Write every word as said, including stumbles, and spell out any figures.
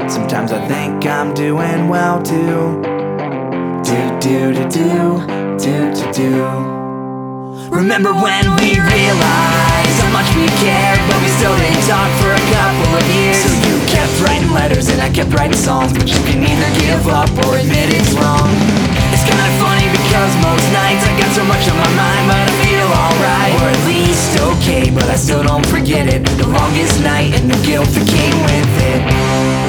Sometimes I think I'm doing well too. Do, do, do, do, do, do, do. Remember when we realized how much we cared, but we still didn't talk for a couple of years. So you kept writing letters and I kept writing songs, but you can either give up or admit it's wrong. It's kinda funny because most nights I got so much on my mind, but I feel alright, or at least okay, but I still don't forget it. The longest night and the guilt that came with it.